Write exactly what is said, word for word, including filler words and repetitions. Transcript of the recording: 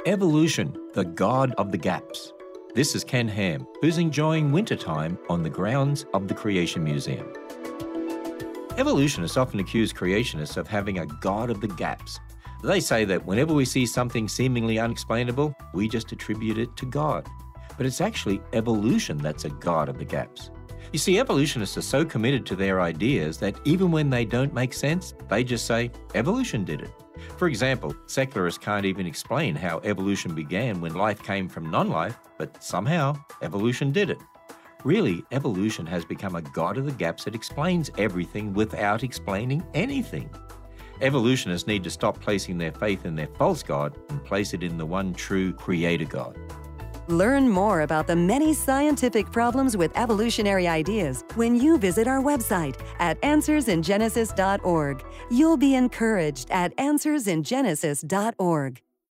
Evolution, the God of the Gaps. This is Ken Ham, who's enjoying wintertime on the grounds of the Creation Museum. Evolutionists often accuse creationists of having a God of the gaps. They say that whenever we see something seemingly unexplainable, we just attribute it to God. But it's actually evolution that's a God of the gaps. You see, evolutionists are so committed to their ideas that even when they don't make sense, they just say, evolution did it. For example, secularists can't even explain how evolution began when life came from non-life, but somehow evolution did it. Really, evolution has become a God of the gaps that explains everything without explaining anything. Evolutionists need to stop placing their faith in their false God and place it in the one true Creator God. Learn more about the many scientific problems with evolutionary ideas when you visit our website at answers in genesis dot org. You'll be encouraged at answers in genesis dot org.